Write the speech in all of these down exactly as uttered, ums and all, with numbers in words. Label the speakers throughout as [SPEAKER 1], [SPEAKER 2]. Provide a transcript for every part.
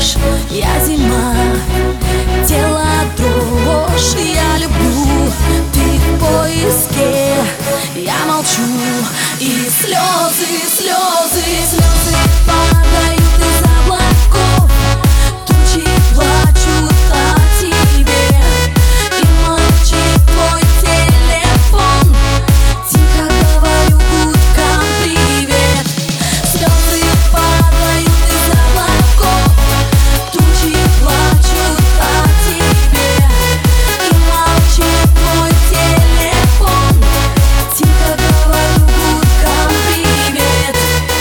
[SPEAKER 1] дождь, я зима, тело дрожь. Я люблю, ты в поиске, я молчу. И слезы, слезы, слезы падают из облаков, тучи плачут о тебе, и молчит твой телефон. Тихо говорю гудкам привет. Слезы падают из облаков, тучи плачут о тебе, и молчит твой телефон. Тихо говорю гудкам привет.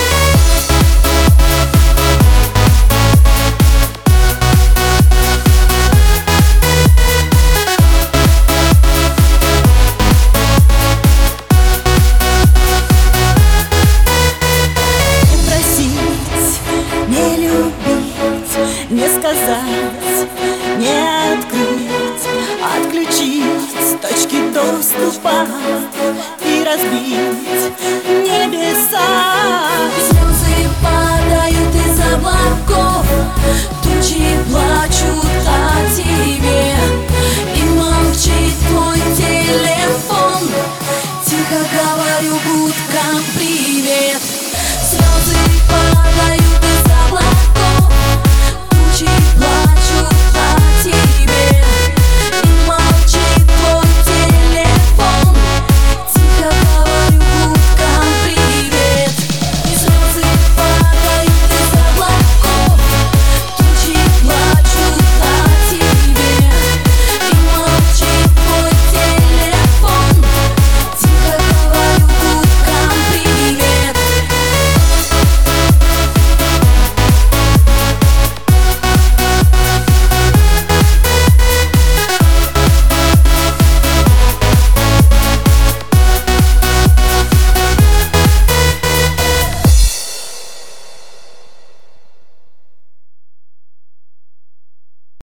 [SPEAKER 1] Не просить, не любить, не сказать, не открыть, отключить точки доступа и разбить небеса. Слезы падают из облаков, тучи плачут о тебе, и молчит твой телефон. Тихо говорю гудкам привет.